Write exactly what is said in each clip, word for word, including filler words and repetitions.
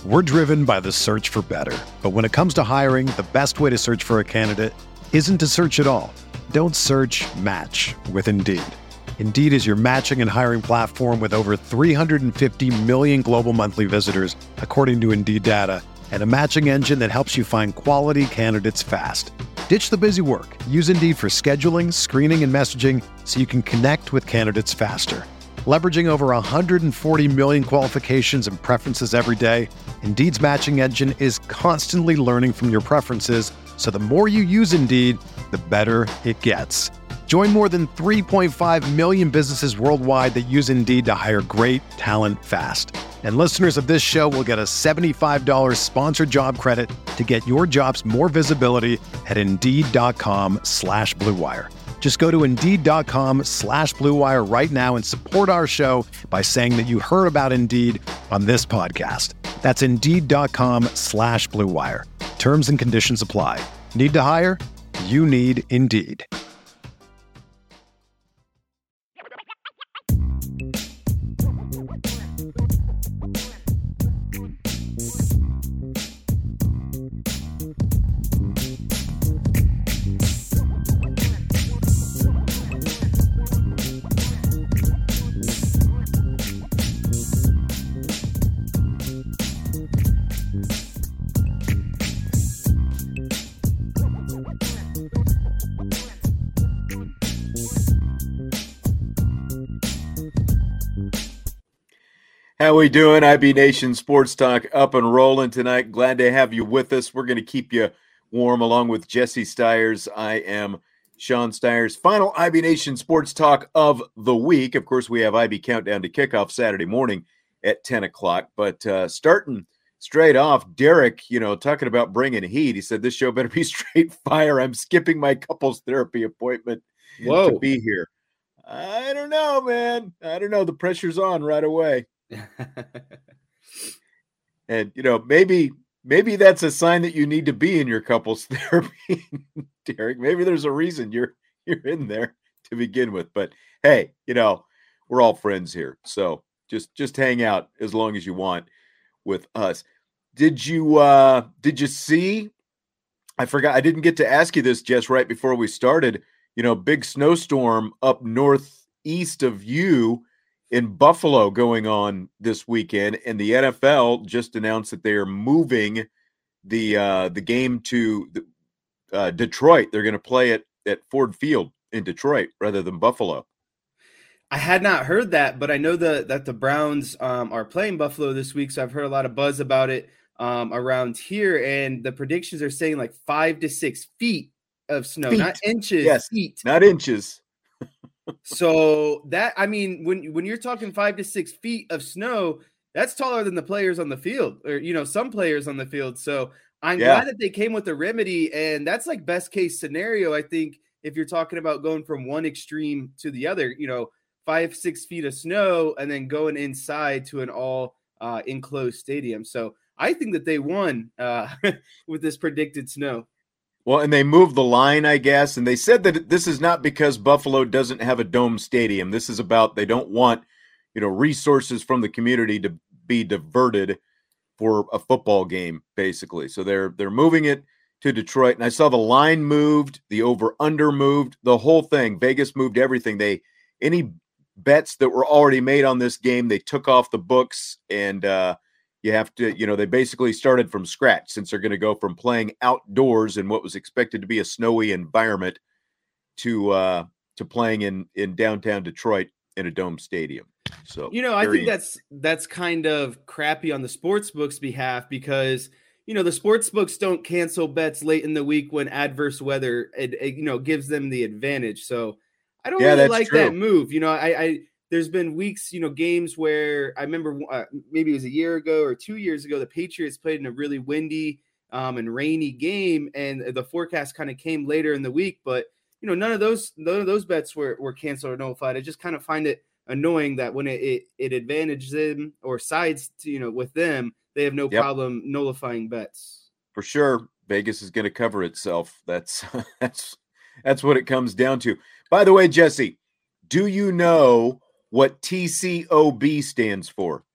We're driven by the search for better. But when it comes to hiring, the best way to search for a candidate isn't to search at all. Don't search, match with Indeed. Indeed is your matching and hiring platform with over three hundred fifty million global monthly visitors, according to Indeed data, and a matching engine that helps you find quality candidates fast. Ditch the busy work. Use Indeed for scheduling, screening, and messaging so you can connect with candidates faster. Leveraging over one hundred forty million qualifications and preferences every day, Indeed's matching engine is constantly learning from your preferences, so the more you use Indeed, the better it gets. Join more than three point five million businesses worldwide that use Indeed to hire great talent fast. And listeners of this show will get a seventy-five dollars sponsored job credit to get your jobs more visibility at Indeed.com slash Blue Wire. Just go to Indeed.com slash Blue Wire right now and support our show by saying that you heard about Indeed on this podcast. That's Indeed.com slash Blue Wire. Terms and conditions apply. Need to hire? You need Indeed. How we doing? I B Nation Sports Talk up and rolling tonight. Glad to have you with us. We're going to keep you warm along with Jesse Stiers. I am Sean Stiers. Final I B Nation Sports Talk of the week. Of course, we have I B Countdown to Kickoff Saturday morning at ten o'clock. But uh, starting straight off, Derek, you know, talking about bringing heat. He said, this show better be straight fire. I'm skipping my couples therapy appointment Whoa. to be here. I don't know, man. I don't know. The pressure's on right away. And, you know, maybe maybe that's a sign that you need to be in your couples therapy, Derek. Maybe there's a reason you're you're in there to begin with. But hey, you know, we're all friends here. So just just hang out as long as you want with us. Did you uh did you see? I forgot I didn't get to ask you this just right before we started. You know, big snowstorm up northeast of you in Buffalo going on this weekend, and the N F L just announced that they are moving the uh, the game to the, uh, Detroit. They're going to play it at Ford Field in Detroit rather than Buffalo. I had not heard that, but I know the, that the Browns um, are playing Buffalo this week, so I've heard a lot of buzz about it um, around here, and the predictions are saying like five to six feet of snow, Feet. not inches, Yes, feet. not inches. So that, I mean, when when you're talking five to six feet of snow, that's taller than the players on the field, or, you know, some players on the field. So I'm Yeah. glad that they came with a remedy, and that's like best case scenario. I think if you're talking about going from one extreme to the other, you know, five, six feet of snow and then going inside to an all uh, enclosed stadium. So I think that they won uh, with this predicted snow. Well, and they moved the line, I guess, and they said that this is not because Buffalo doesn't have a dome stadium. This is about they don't want, you know, resources from the community to be diverted for a football game, basically. So they're they're moving it to Detroit, and I saw the line moved, the over/under moved, the whole thing. Vegas moved everything. They any bets that were already made on this game, they took off the books, and uh, you have to, you know, they basically started from scratch since they're going to go from playing outdoors in what was expected to be a snowy environment to uh, to playing in, in downtown Detroit in a dome stadium. So, you know, I very, think that's that's kind of crappy on the sports books' behalf because, you know, the sports books don't cancel bets late in the week when adverse weather, it, it, you know, gives them the advantage. So I don't Yeah, really that's like true. that move. You know, I, I there's been weeks, you know, games where I remember uh, maybe it was a year ago or two years ago, the Patriots played in a really windy um, and rainy game, and the forecast kind of came later in the week. But, you know, none of those none of those bets were, were canceled or nullified. I just kind of find it annoying that when it, it, it advantages them or sides to, you know, with them, they have no Yep. problem nullifying bets. For sure, Vegas is going to cover itself. That's that's that's what it comes down to. By the way, Jesse, do you know what T C O B stands for?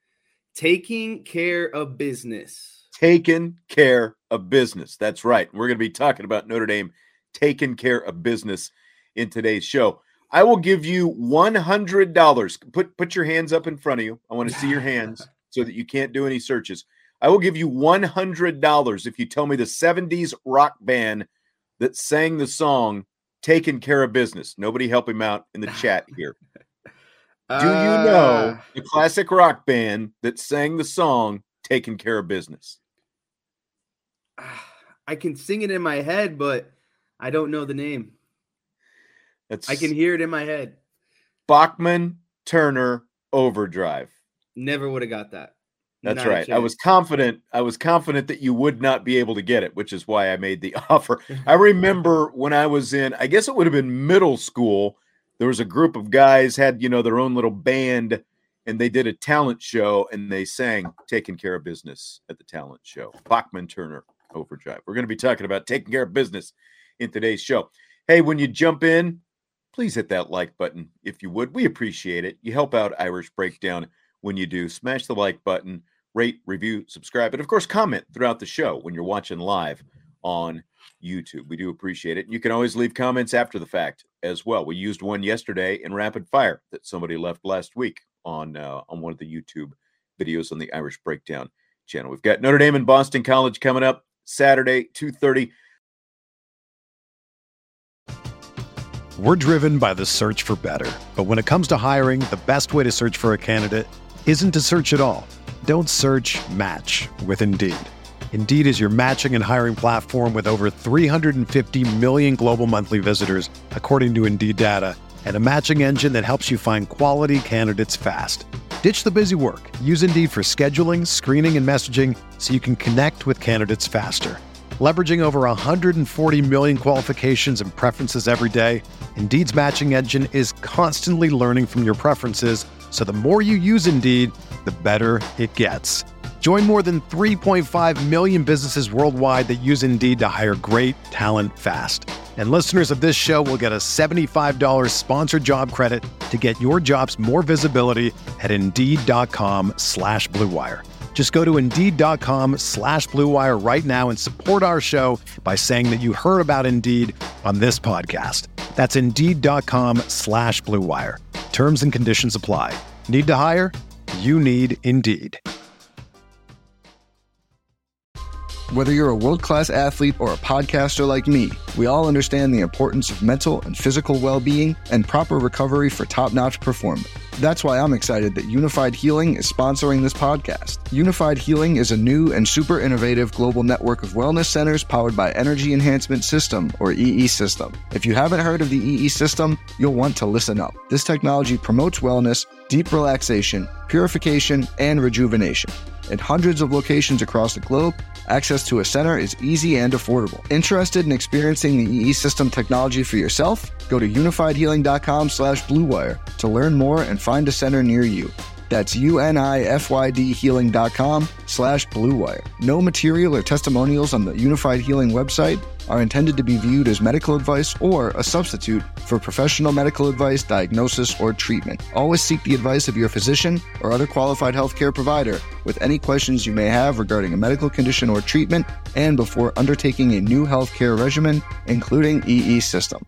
Taking care of business. Taking care of business. That's right. We're going to be talking about Notre Dame taking care of business in today's show. I will give you one hundred dollars. Put, put your hands up in front of you. I want to see your hands so that you can't do any searches. I will give you one hundred dollars if you tell me the seventies rock band that sang the song Taking Care of Business. Nobody help him out in the chat here. Do you know Uh, the classic rock band that sang the song Taking Care of Business? I can sing it in my head, but I don't know the name. That's I can hear it in my head. Bachman Turner Overdrive. Never would have got that. That's Not a right. I was chance. confident. I was confident that you would not be able to get it, which is why I made the offer. I remember when I was in, I guess it would have been middle school. There was a group of guys had, you know, their own little band, and they did a talent show, and they sang Taking Care of Business at the talent show. Bachman Turner Overdrive. We're going to be talking about taking care of business in today's show. Hey, when you jump in, please hit that like button if you would. We appreciate it. You help out Irish Breakdown when you do. Smash the like button, rate, review, subscribe, and of course, comment throughout the show when you're watching live on YouTube. We do appreciate it. You can always leave comments after the fact as well. We used one yesterday in rapid fire that somebody left last week on uh, on one of the YouTube videos on the Irish Breakdown channel. We've got Notre Dame and Boston College coming up Saturday, two thirty. We're driven by the search for better. But when it comes to hiring, the best way to search for a candidate isn't to search at all. Don't search, match with Indeed. Indeed is your matching and hiring platform with over three hundred fifty million global monthly visitors, according to Indeed data, and a matching engine that helps you find quality candidates fast. Ditch the busy work. Use Indeed for scheduling, screening, and messaging so you can connect with candidates faster. Leveraging over one hundred forty million qualifications and preferences every day, Indeed's matching engine is constantly learning from your preferences, so the more you use Indeed, the better it gets. Join more than three point five million businesses worldwide that use Indeed to hire great talent fast. And listeners of this show will get a seventy-five dollars sponsored job credit to get your jobs more visibility at Indeed.com slash Blue Wire. Just go to Indeed.com slash Blue Wire right now and support our show by saying that you heard about Indeed on this podcast. That's Indeed.com slash Blue Wire. Terms and conditions apply. Need to hire? You need Indeed. Whether you're a world-class athlete or a podcaster like me, we all understand the importance of mental and physical well-being and proper recovery for top-notch performance. That's why I'm excited that Unified Healing is sponsoring this podcast. Unified Healing is a new and super innovative global network of wellness centers powered by Energy Enhancement System, or E E System. If you haven't heard of the E E System, you'll want to listen up. This technology promotes wellness, deep relaxation, purification, and rejuvenation. At hundreds of locations across the globe, access to a center is easy and affordable. Interested in experiencing the E E System technology for yourself? Go to unifiedhealing.com slash bluewire to learn more and find a center near you. That's U-N-I-F-Y-D healing.com slash bluewire. No material or testimonials on the Unified Healing website are intended to be viewed as medical advice or a substitute for professional medical advice, diagnosis, or treatment. Always seek the advice of your physician or other qualified healthcare provider with any questions you may have regarding a medical condition or treatment and before undertaking a new healthcare regimen, including E E System.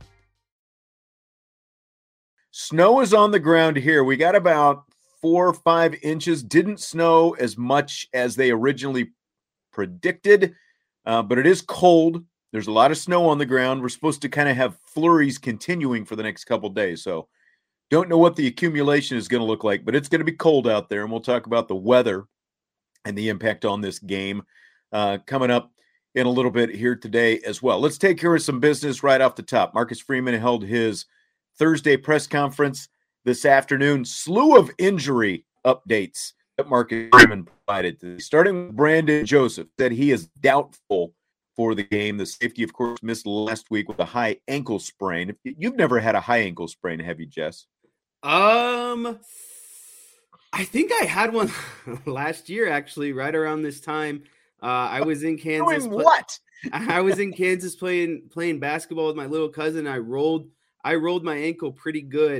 Snow is on the ground here. We got about four or five inches. Didn't snow as much as they originally predicted, uh, but it is cold. There's a lot of snow on the ground. We're supposed to kind of have flurries continuing for the next couple days. So don't know what the accumulation is going to look like, but it's going to be cold out there. And we'll talk about the weather and the impact on this game uh, coming up in a little bit here today as well. Let's take care of some business right off the top. Marcus Freeman held his Thursday press conference this afternoon. Slew of injury updates that Marcus Freeman provided. Starting with Brandon Joseph, said he is doubtful for the game. The safety, of course, missed last week with a high ankle sprain. You've never had a high ankle sprain, have you, Jess? Um, I think I had one last year, actually, right around this time. Uh, I was in Kansas. Doing what? I was in Kansas playing playing basketball with my little cousin. I rolled I rolled my ankle pretty good.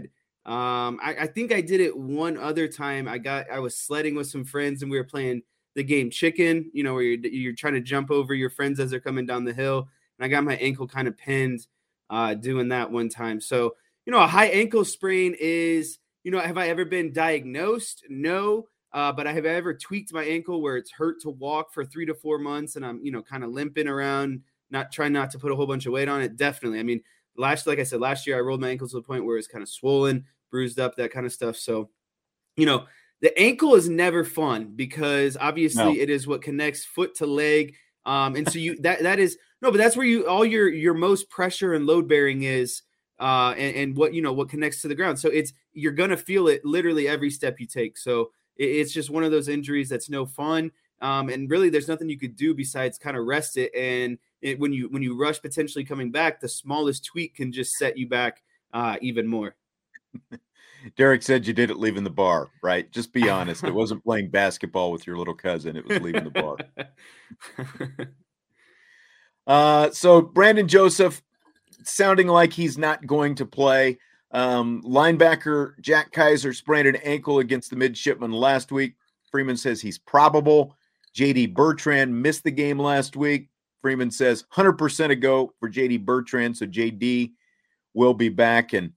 Um, I, I think I did it one other time. I got I was sledding with some friends and we were playing the game Chicken, you know, where you're, you're trying to jump over your friends as they're coming down the hill. And I got my ankle kind of pinned uh, doing that one time. So, you know, a high ankle sprain is, you know, have I ever been diagnosed? No. Uh, but I have ever tweaked my ankle where it's hurt to walk for three to four months and I'm, you know, kind of limping around, not trying not to put a whole bunch of weight on it. Definitely. I mean, last, like I said, last year I rolled my ankle to the point where it's kind of swollen, bruised up, that kind of stuff. So, you know, the ankle is never fun because obviously no. it is what connects foot to leg. Um, and so you, that, that is, no, but that's where you, all your, your most pressure and load bearing is, uh, and, and what, you know, what connects to the ground. So it's, you're going to feel it literally every step you take. So it, it's just one of those injuries that's no fun. Um, and really there's nothing you could do besides kind of rest it. And it, when you, when you rush potentially coming back, the smallest tweak can just set you back uh, even more. Derek said you did it leaving the bar, right? Just be honest. It wasn't playing basketball with your little cousin. It was leaving the bar. uh, so Brandon Joseph sounding like he's not going to play. Um, linebacker Jack Kaiser sprained an ankle against the midshipmen last week. Freeman says he's probable. J D Bertrand missed the game last week. Freeman says one hundred percent a go for J D Bertrand, so J D will be back. And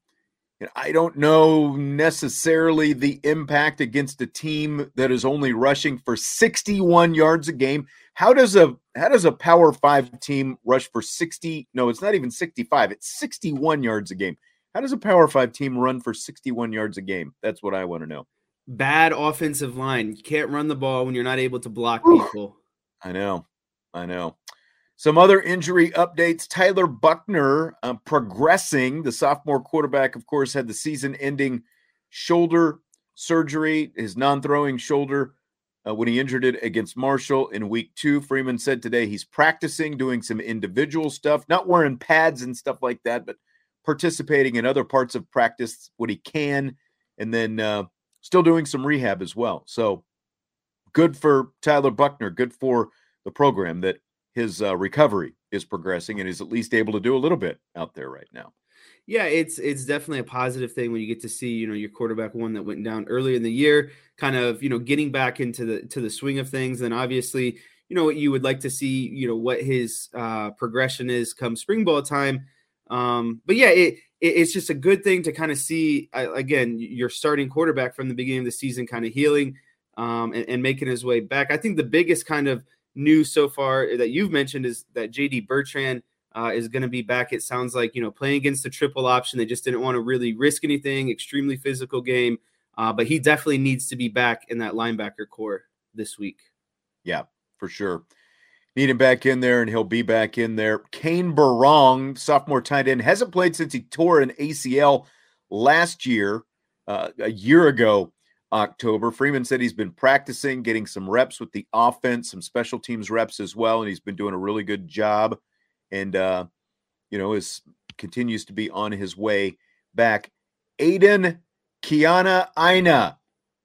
I don't know necessarily the impact against a team that is only rushing for sixty-one yards a game. How does a how does a Power Five team rush for sixty? No, it's not even sixty-five. It's sixty-one yards a game. How does a Power Five team run for sixty-one yards a game? That's what I want to know. Bad offensive line. You can't run the ball when you're not able to block people. I know. I know. Some other injury updates. Tyler Buckner uh, progressing. The sophomore quarterback, of course, had the season-ending shoulder surgery, his non-throwing shoulder, uh, when he injured it against Marshall in week two. Freeman said today he's practicing, doing some individual stuff, not wearing pads and stuff like that, but participating in other parts of practice, what he can, and then uh, still doing some rehab as well. So good for Tyler Buckner, good for the program that his uh, recovery is progressing and is at least able to do a little bit out there right now. Yeah, it's it's definitely a positive thing when you get to see, you know, your quarterback one that went down early in the year, kind of, you know, getting back into the to the swing of things. And obviously, you know, what you would like to see, you know, what his uh, progression is come spring ball time. Um, but yeah, it, it it's just a good thing to kind of see, uh, again, your starting quarterback from the beginning of the season kind of healing um, and, and making his way back. I think the biggest kind of news so far that you've mentioned is that J D Bertrand uh, is going to be back. It sounds like, you know, playing against the triple option. They just didn't want to really risk anything, extremely physical game. Uh, but he definitely needs to be back in that linebacker core this week. Yeah, for sure. Need him back in there, and he'll be back in there. Kane Barong, sophomore tight end, hasn't played since he tore an A C L last year, uh, a year ago, October. Freeman said he's been practicing, getting some reps with the offense, some special teams reps as well, and he's been doing a really good job. And, uh, you know, is continues to be on his way back. Aiden Kiana Aina.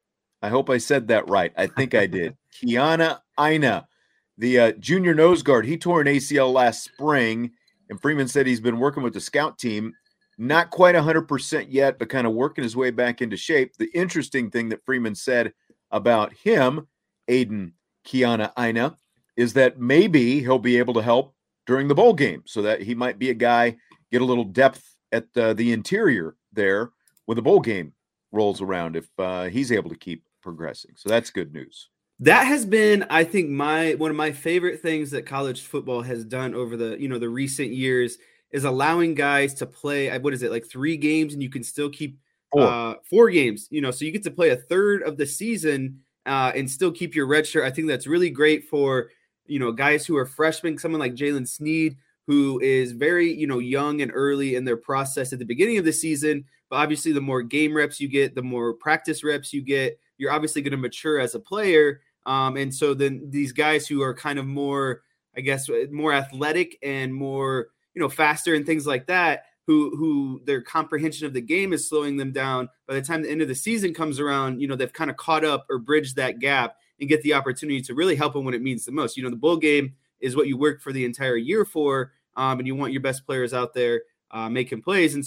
I hope I said that right. I think I did. Kiana Aina, the uh, junior nose guard. He tore an A C L last spring, and Freeman said he's been working with the scout team. Not quite one hundred percent yet, but kind of working his way back into shape. The interesting thing that Freeman said about him, Aiden Kiana Aina, is that maybe he'll be able to help during the bowl game, so that he might be a guy, get a little depth at uh, the interior there when the bowl game rolls around if uh, he's able to keep progressing. So that's good news. That has been, I think, my one of my favorite things that college football has done over the, you know, the recent years is allowing guys to play, what is it, like three games, and you can still keep four, uh, four games, you know, so you get to play a third of the season uh, and still keep your red shirt. I think that's really great for, you know, guys who are freshmen, someone like Jalen Sneed, who is very, you know, young and early in their process at the beginning of the season. But obviously the more game reps you get, the more practice reps you get, you're obviously going to mature as a player. Um, and so then these guys who are kind of more, I guess, more athletic and more, you know, faster and things like that, who who their comprehension of the game is slowing them down. By the time the end of the season comes around, you know, they've kind of caught up or bridged that gap and get the opportunity to really help them when it means the most. You know, the bowl game is what you work for the entire year for, um, and you want your best players out there uh, making plays. And so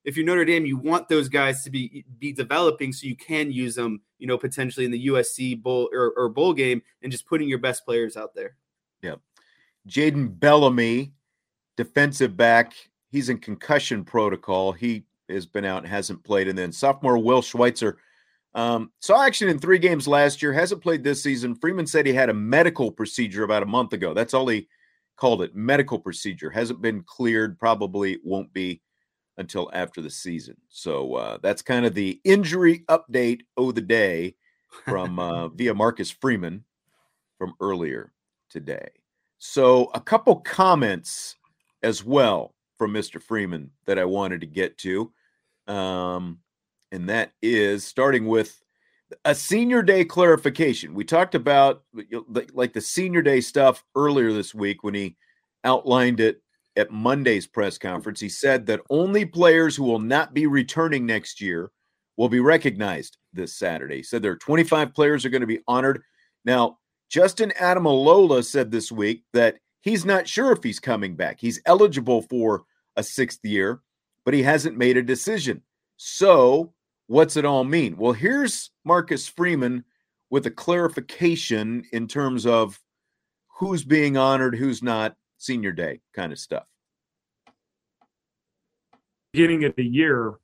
if you're Notre Dame, you want those guys to be be developing so you can use them, you know, potentially in the U S C bowl or, or bowl game, and just putting your best players out there. Yeah. Jaden Bellamy, defensive back, he's in concussion protocol. He has been out and hasn't played. And then sophomore Will Schweitzer um, saw action in three games last year, hasn't played this season. Freeman said he had a medical procedure about a month ago. That's all he called it, medical procedure. Hasn't been cleared, probably won't be until after the season. So uh, that's kind of the injury update of the day from uh, via Marcus Freeman from earlier today. So a couple comments as well from Mister Freeman that I wanted to get to. Um, and that is starting with a senior day clarification. We talked about like the senior day stuff earlier this week when he outlined it at Monday's press conference. He said that only players who will not be returning next year will be recognized this Saturday. He said there are twenty-five players are going to be honored. Now, Justin Adamalola said this week that he's not sure if he's coming back. He's eligible for a sixth year, but he hasn't made a decision. So what's it all mean? Well, here's Marcus Freeman with a clarification in terms of who's being honored, who's not, senior day kind of stuff. Beginning of the year,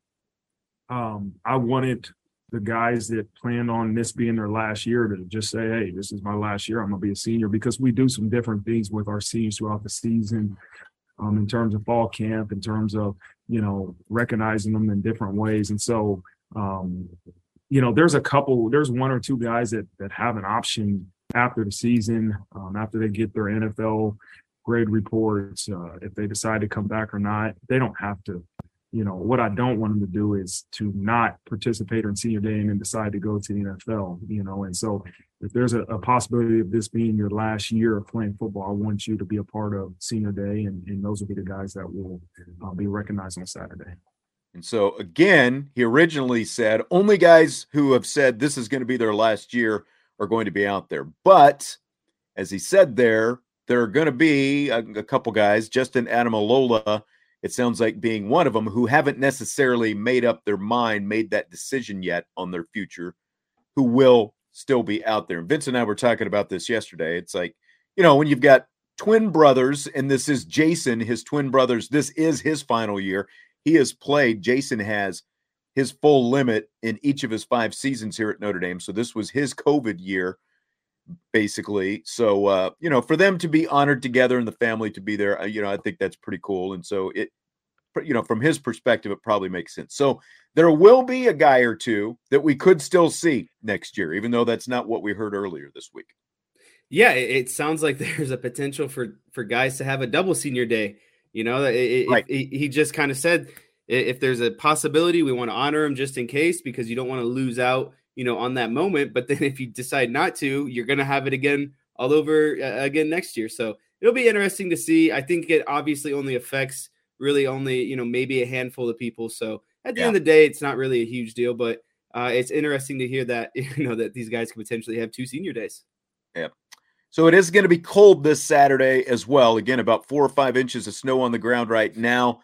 um, I wanted the guys that planned on this being their last year to just say, hey, this is my last year. I'm going to be a senior, because we do some different things with our seniors throughout the season um, in terms of fall camp, in terms of, you know, recognizing them in different ways. And so, um, you know, there's a couple, there's one or two guys that that have an option after the season, um, after they get their N F L grade reports, uh, if they decide to come back or not. They don't have to. You know, what I don't want them to do is to not participate in senior day and then decide to go to the N F L, you know. And so if there's a, a possibility of this being your last year of playing football, I want you to be a part of senior day, and, and those will be the guys that will uh, be recognized on Saturday. And so, again, he originally said only guys who have said this is going to be their last year are going to be out there. But as he said there, there are going to be a, a couple guys, Justin Adamalola, it sounds like being one of them, who haven't necessarily made up their mind, made that decision yet on their future, who will still be out there. And Vince and I were talking about this yesterday. It's like, you know, when you've got twin brothers, and this is Jason, his twin brothers, this is his final year. He has played, Jason has his full limit in each of his five seasons here at Notre Dame. So this was his COVID year, basically. So, uh, you know, for them to be honored together and the family to be there, uh, you know, I think that's pretty cool. And so it, you know, from his perspective, it probably makes sense. So there will be a guy or two that we could still see next year, even though that's not what we heard earlier this week. Yeah, it, it sounds like there's a potential for, for guys to have a double senior day. You know, it, right. it, he just kind of said, if there's a possibility, we want to honor him just in case, because you don't want to lose out, you know, on that moment. But then if you decide not to, you're going to have it again all over uh, again next year. So it'll be interesting to see. I think it obviously only affects really only, you know, maybe a handful of people. So at the yeah. end of the day, it's not really a huge deal, but uh, it's interesting to hear that, you know, that these guys could potentially have two senior days. Yeah. So it is going to be cold this Saturday as well. Again, about four or five inches of snow on the ground right now.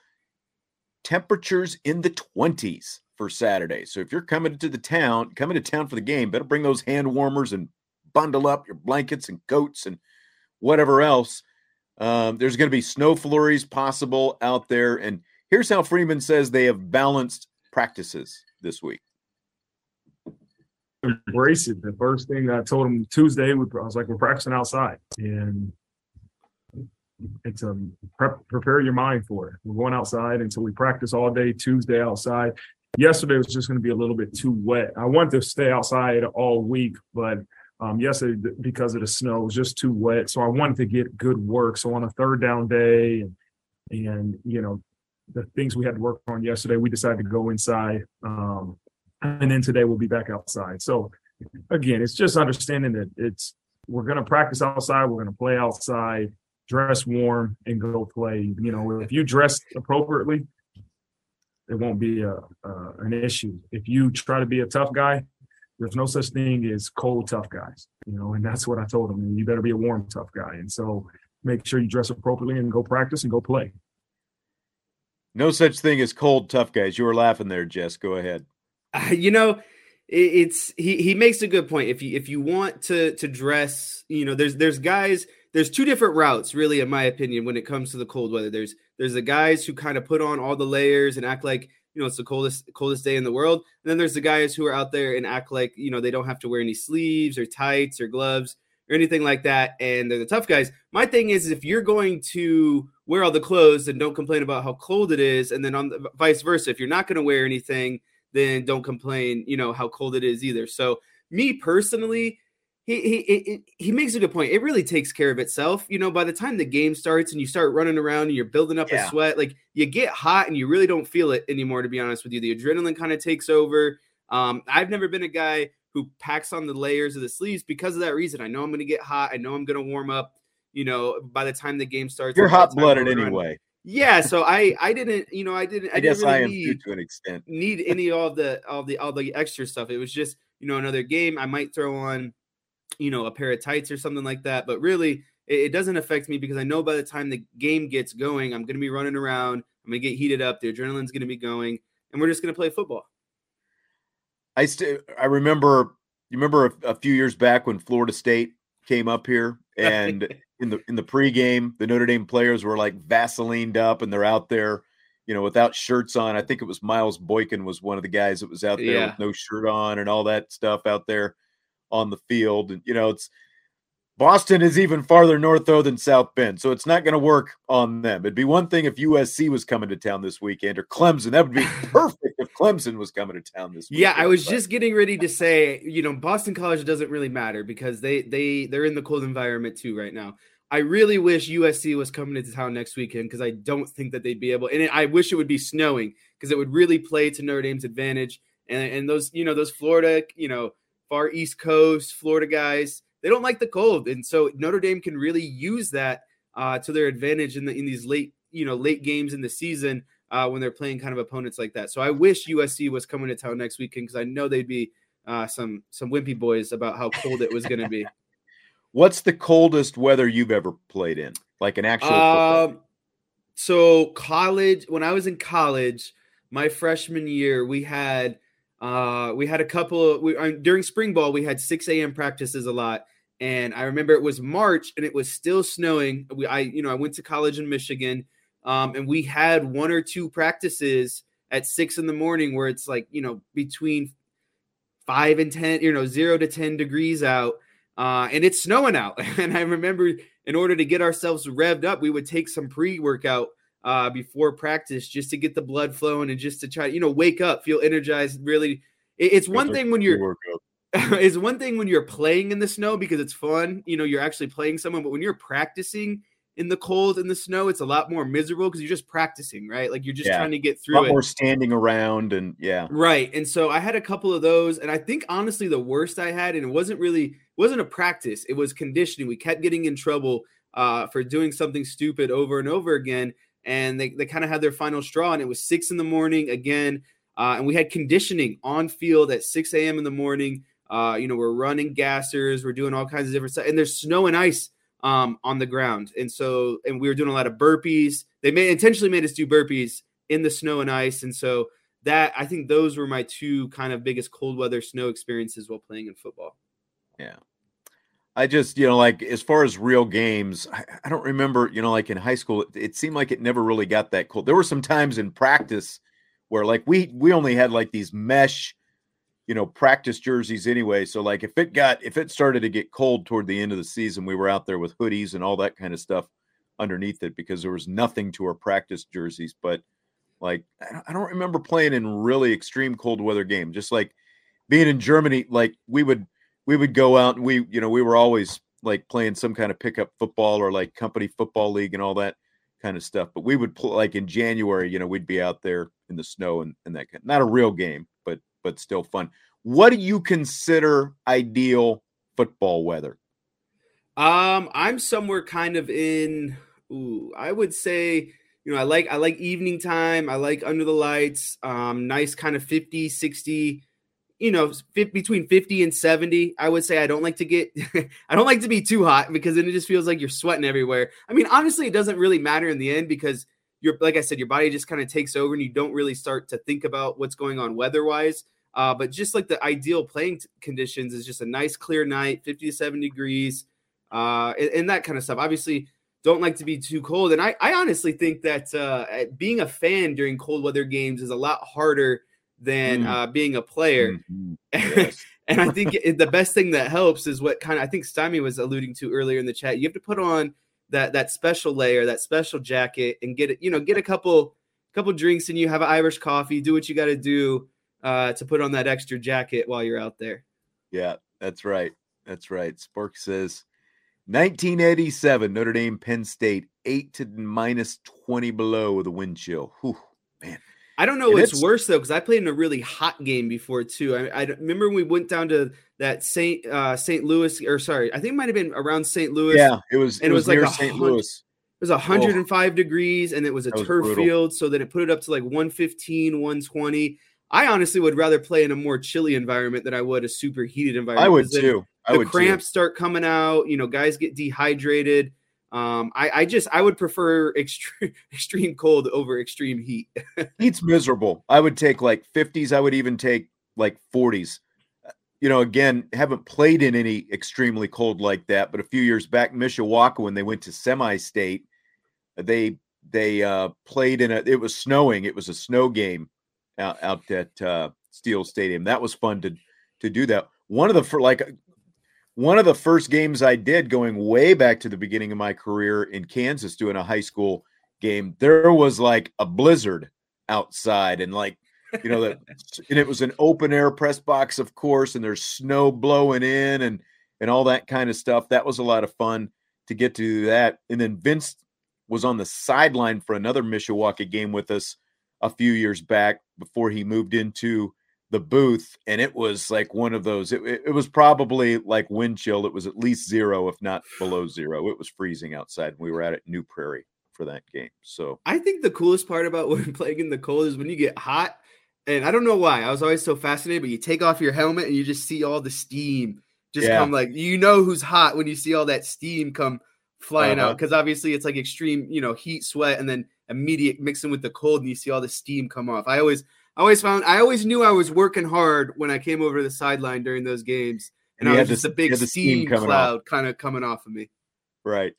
Temperatures in the twenties for Saturday. So if you're coming to the town, coming to town for the game, better bring those hand warmers and bundle up your blankets and coats and whatever else. Um, there's going to be snow flurries possible out there. And here's how Freeman says they have balanced practices this week. Embrace it. The first thing I told him Tuesday, I was like, we're practicing outside. And it's a um, prep, prepare your mind for it. We're going outside until we practice all day Tuesday outside. Yesterday was just going to be a little bit too wet. I wanted to stay outside all week, but um, yesterday, because of the snow, it was just too wet. So I wanted to get good work. So on a third down day and, and you know, the things we had to work on yesterday, we decided to go inside. Um, and then today we'll be back outside. So again, it's just understanding that it's, we're going to practice outside. We're going to play outside, dress warm, and go play. You know, if you dress appropriately, it won't be a, uh, an issue. If you try to be a tough guy, there's no such thing as cold, tough guys, you know, and that's what I told him. You better be a warm, tough guy. And so make sure you dress appropriately and go practice and go play. No such thing as cold tough guys. You were laughing there, Jess. Go ahead. Uh, you know, it, it's he he makes a good point. If you if you want to to dress, you know, there's there's guys. There's two different routes, really, in my opinion, when it comes to the cold weather. There's there's the guys who kind of put on all the layers and act like, you know, it's the coldest coldest day in the world. And then there's the guys who are out there and act like, you know, they don't have to wear any sleeves or tights or gloves or anything like that. And they're the tough guys. My thing is, if you're going to wear all the clothes, then don't complain about how cold it is. And then on the vice versa, if you're not going to wear anything, then don't complain, you know, how cold it is either. So me personally, He, he he he makes a good point. It really takes care of itself. You know, by the time the game starts and you start running around and you're building up Yeah. a sweat, like you get hot and you really don't feel it anymore, to be honest with you. The adrenaline kind of takes over. Um, I've never been a guy who packs on the layers of the sleeves because of that reason. I know I'm going to get hot. I know I'm going to warm up, you know, by the time the game starts. You're and by the hot time blooded we're running. anyway. Yeah, so I I didn't, you know, I didn't I, I didn't guess really I am need, too, to an extent. need any of the all the all the extra stuff. It was just, you know, another game. I might throw on, you know, a pair of tights or something like that. But really, it, it doesn't affect me because I know by the time the game gets going, I'm going to be running around. I'm going to get heated up. The adrenaline's going to be going, and we're just going to play football. I still, I remember, you remember a, a few years back when Florida State came up here, and in the in the pregame, the Notre Dame players were like Vaselined up, and they're out there, you know, without shirts on. I think it was Miles Boykin was one of the guys that was out there Yeah. with no shirt on and all that stuff out there on the field. And, you know, it's Boston is even farther north, though, than South Bend. So it's not going to work on them. It'd be one thing if U S C was coming to town this weekend, or Clemson. That would be perfect if Clemson was coming to town this weekend. Yeah, I was But just getting ready to say, you know, Boston College doesn't really matter because they they they're in the cold environment too right now. I really wish U S C was coming into town next weekend because I don't think that they'd be able. And I wish it would be snowing because it would really play to Notre Dame's advantage. And and those, you know, those Florida, you know, far East Coast Florida guys, they don't like the cold, and so Notre Dame can really use that uh, to their advantage in the in these late, you know, late games in the season uh, when they're playing kind of opponents like that. So I wish U S C was coming to town next weekend because I know they'd be uh, some some wimpy boys about how cold it was going to be. what's the coldest weather you've ever played in? Like an actual football Um, game? so college, when I was in college, my freshman year, we had uh, we had a couple of we, uh, during spring ball, we had six a.m. practices a lot. And I remember it was March and it was still snowing. We, I, you know, I went to college in Michigan, um, and we had one or two practices at six in the morning where it's like, you know, between five and ten, you know, zero to ten degrees out, uh, and it's snowing out. And I remember, in order to get ourselves revved up, we would take some pre-workout uh, before practice just to get the blood flowing and just to try, you know, wake up, feel energized. Really, it, it's one thing when you're. Workout. It's one thing when you're playing in the snow because it's fun, you know, you're actually playing someone, but when you're practicing in the cold in the snow, it's a lot more miserable because you're just practicing, right? Like you're just Yeah. trying to get A through lot it. more standing around, and yeah. Right. And so I had a couple of those, and I think honestly the worst I had, and it wasn't really, it wasn't a practice, it was conditioning. We kept getting in trouble uh, for doing something stupid over and over again. And they, they kind of had their final straw, and it was six in the morning again. Uh, and we had conditioning on field at six a.m. in the morning. Uh, you know, we're running gassers, we're doing all kinds of different stuff, and there's snow and ice um, on the ground. And so, and we were doing a lot of burpees. They may intentionally made us do burpees in the snow and ice. And so that, I think those were my two kind of biggest cold weather snow experiences while playing in football. Yeah. I just, you know, like as far as real games, I, I don't remember, you know, like in high school, it, it seemed like it never really got that cold. There were some times in practice where like we, we only had like these mesh, you know, practice jerseys anyway. So like if it got, if it started to get cold toward the end of the season, we were out there with hoodies and all that kind of stuff underneath it because there was nothing to our practice jerseys. But like, I don't remember playing in really extreme cold weather game. Just like being in Germany, like we would, we would go out and we, you know, we were always like playing some kind of pickup football or like company football league and all that kind of stuff. But we would play like in January, you know, we'd be out there in the snow and, and that kind of, not a real game, but but still fun. What do you consider ideal football weather? Um, I'm somewhere kind of in, ooh, I would say, you know, I like, I like evening time. I like under the lights, um, nice kind of fifty, sixty, you know, f- between fifty and seventy. I would say I don't like to get, I don't like to be too hot because then it just feels like you're sweating everywhere. I mean, honestly, it doesn't really matter in the end because your, like I said, your body just kind of takes over and you don't really start to think about what's going on weather-wise. Uh, but just like the ideal playing t- conditions is just a nice clear night, fifty to seventy degrees, uh, and, and that kind of stuff. Obviously, don't like to be too cold. And I, I honestly think that uh, being a fan during cold weather games is a lot harder than mm. uh, being a player. Mm-hmm. Yes. And I think it, the best thing that helps is what kind of I think Stymie was alluding to earlier in the chat. You have to put on that that special layer, that special jacket, and get it. You know, get a couple couple drinks and you have an Irish coffee. Do what you got to do uh, to put on that extra jacket while you're out there. Yeah, that's right. That's right. Spork says nineteen eighty-seven, Notre Dame, Penn State, eight to minus twenty below with a wind chill. Whew, man. I don't know and what's worse, though, because I played in a really hot game before, too. I, I remember when we went down to that Saint uh, Saint Louis, or sorry, I think it might have been around Saint Louis. Yeah, it was, and it was, it was near like Saint Louis. It was one hundred five oh. degrees, and it was a that turf was field, so then it put it up to like one fifteen, one twenty. I honestly would rather play in a more chilly environment than I would a super heated environment. I would, too. I the would cramps too. start coming out. You know, guys get dehydrated. Um, I, I just I would prefer extreme extreme cold over extreme heat. Heat's miserable. I would take like fifties. I would even take like forties. You know, again, haven't played in any extremely cold like that. But a few years back, Mishawaka, when they went to semi-state, they they uh, played in a. It was snowing. It was a snow game out, out at uh, Steel Stadium. That was fun to to do that. One of the for like. One of the first games I did going way back to the beginning of my career in Kansas doing a high school game, there was like a blizzard outside and like, you know, that, and it was an open air press box, of course, and there's snow blowing in and, and all that kind of stuff. That was a lot of fun to get to do that. And then Vince was on the sideline for another Mishawaka game with us a few years back before he moved into the booth, and it was like one of those, it, it was probably like wind chill. It was at least zero, if not below zero. It was freezing outside. We were out at New Prairie for that game. So I think the coolest part about when playing in the cold is when you get hot, and I don't know why, I was always so fascinated, but you take off your helmet and you just see all the steam just yeah. come, like, you know who's hot when you see all that steam come flying uh-huh. out, because obviously it's like extreme, you know, heat, sweat, and then immediate mixing with the cold, and you see all the steam come off. I always I always found I always knew I was working hard when I came over to the sideline during those games, and, and I was just this, a big steam, steam cloud kind of coming off of me. Right.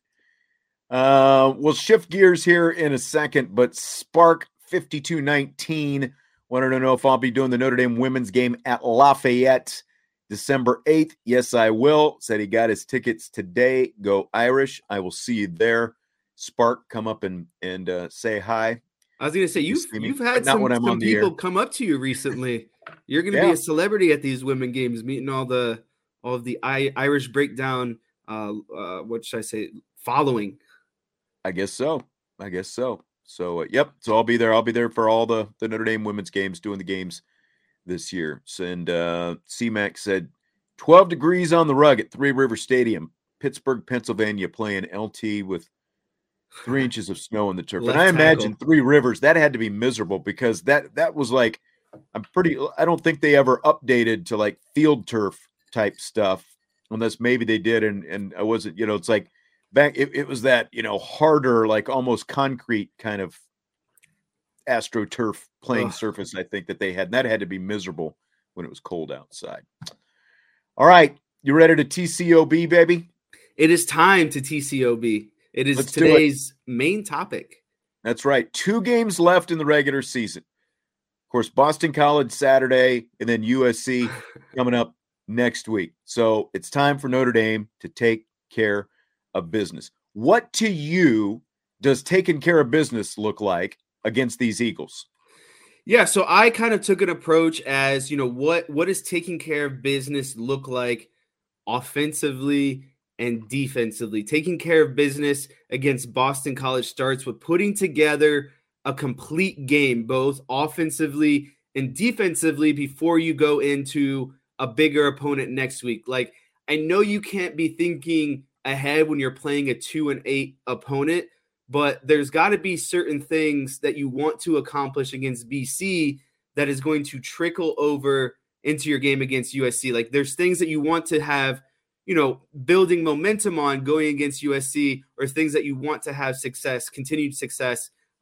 Uh, we'll shift gears here in a second, but Spark fifty-two nineteen wanted to know if I'll be doing the Notre Dame women's game at Lafayette December eighth. Yes, I will. Said he got his tickets today. Go Irish. I will see you there. Spark, come up and and uh, say hi. I was going to say, you've, you've had some, some people come up to you recently. You're going to yeah. be a celebrity at these women games, meeting all the all of the I, Irish breakdown, uh, uh, what should I say, following. I guess so. I guess so. So, uh, yep. So I'll be there. I'll be there for all the, the Notre Dame women's games, doing the games this year. And uh, C-Mac said, twelve degrees on the rug at Three River Stadium, Pittsburgh, Pennsylvania, playing L T with three inches of snow on the turf. Left and I imagine tackle. Three Rivers, that had to be miserable because that that was like, I'm pretty, I don't think they ever updated to like field turf type stuff, unless maybe they did. And, and I wasn't, you know, it's like back, it, it was that, you know, harder, like almost concrete kind of AstroTurf playing Ugh. surface, I think that they had. And that had to be miserable when it was cold outside. All right. You ready to T C O B, baby? It is time to T C O B. It is Let's today's main topic. That's right. Two games left in the regular season. Of course, Boston College Saturday, and then U S C coming up next week. So it's time for Notre Dame to take care of business. What to you does taking care of business look like against these Eagles? Yeah, so I kind of took an approach as, you know, what what does taking care of business look like offensively and defensively? Taking care of business against Boston College starts with putting together a complete game, both offensively and defensively, before you go into a bigger opponent next week. Like, I know you can't be thinking ahead when you're playing a two and eight opponent, but there's got to be certain things that you want to accomplish against B C that is going to trickle over into your game against U S C. Like, there's things that you want to have, you know, building momentum on going against U S C, or things that you want to have success, continued success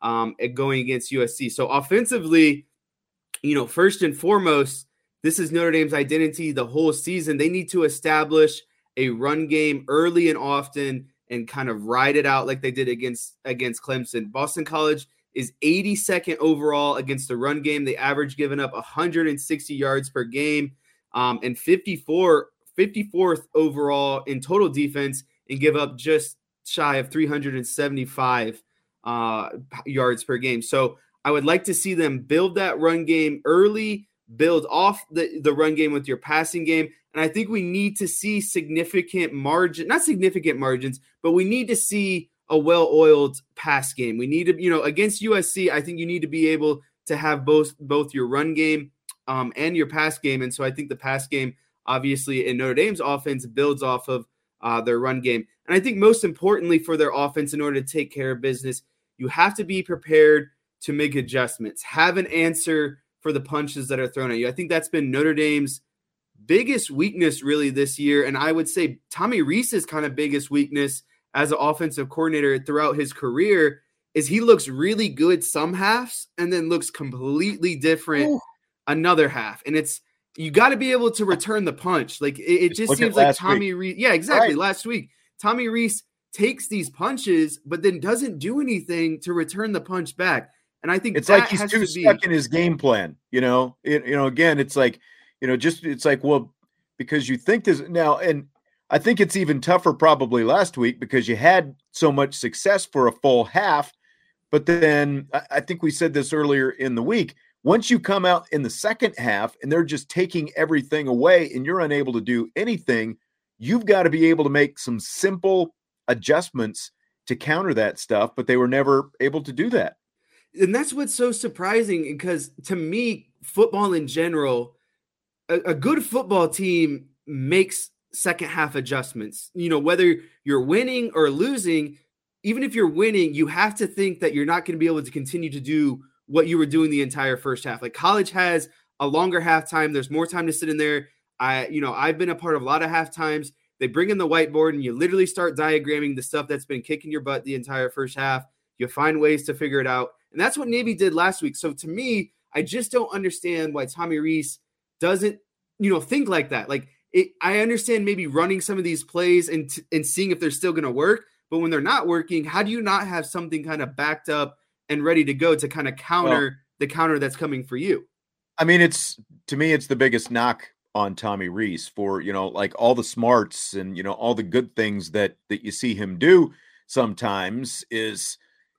um, at going against U S C. So offensively, you know, first and foremost, this is Notre Dame's identity the whole season. They need to establish a run game early and often and kind of ride it out like they did against, against Clemson. Boston College is eighty-second overall against the run game. They average giving up one hundred sixty yards per game um, and fifty-four, fifty-fourth overall in total defense and give up just shy of three hundred seventy-five uh, yards per game. So I would like to see them build that run game early, build off the, the run game with your passing game. And I think we need to see significant margin, not significant margins, but we need to see a well-oiled pass game. We need to, you know, against U S C, I think you need to be able to have both, both your run game um, and your pass game. And so I think the pass game, obviously in Notre Dame's offense, builds off of uh, their run game. And I think most importantly for their offense, in order to take care of business, you have to be prepared to make adjustments, have an answer for the punches that are thrown at you. I think that's been Notre Dame's biggest weakness really this year. And I would say Tommy Rees's kind of biggest weakness as an offensive coordinator throughout his career is he looks really good some halves and then looks completely different Ooh. another half. And it's, you got to be able to return the punch. Like it, it just, just seems like Tommy Rees. Yeah, exactly. Right. Last week, Tommy Rees takes these punches, but then doesn't do anything to return the punch back. And I think it's like he's too to stuck be... in his game plan. You know, it, you know, again, it's like, you know, just, it's like, well, because you think this now, and I think it's even tougher probably last week because you had so much success for a full half. But then I, I think we said this earlier in the week, once you come out in the second half and they're just taking everything away and you're unable to do anything, you've got to be able to make some simple adjustments to counter that stuff, but they were never able to do that. And that's what's so surprising, because to me, football in general, a, a good football team makes second half adjustments. You know, whether you're winning or losing, even if you're winning, you have to think that you're not going to be able to continue to do what you were doing the entire first half. Like college has a longer halftime. There's more time to sit in there. I, you know, I've been a part of a lot of halftimes. They bring in the whiteboard and you literally start diagramming the stuff that's been kicking your butt the entire first half. You find ways to figure it out. And that's what Navy did last week. So to me, I just don't understand why Tommy Rees doesn't, you know, think like that. Like it, I understand maybe running some of these plays and, t- and seeing if they're still going to work, but when they're not working, how do you not have something kind of backed up and ready to go to kind of counter well, the counter that's coming for you? I mean, it's, to me, it's the biggest knock on Tommy Rees for, you know, like all the smarts and, you know, all the good things that, that you see him do sometimes is,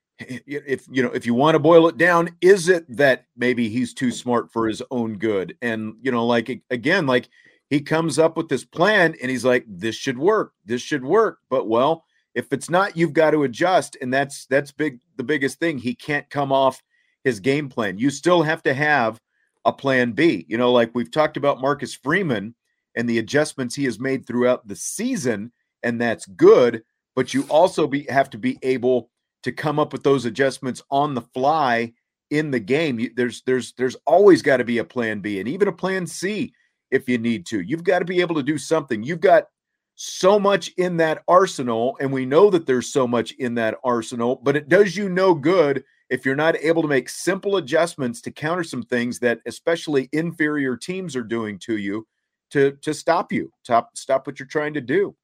if, you know, if you want to boil it down, is it that maybe he's too smart for his own good? And, you know, like, again, like he comes up with this plan and he's like, this should work. This should work. But well, if it's not, you've got to adjust. And that's, that's big. The biggest thing, he can't come off his game plan. You still have to have a plan B, you know, like we've talked about Marcus Freeman and the adjustments he has made throughout the season. And that's good, but you also be, have to be able to come up with those adjustments on the fly in the game. You, there's, there's, there's always got to be a plan B and even a plan C if you need to. You've got to be able to do something. You've got so much in that arsenal, and we know that there's so much in that arsenal, but it does you no good if you're not able to make simple adjustments to counter some things that especially inferior teams are doing to you to, to stop you, stop, stop what you're trying to do.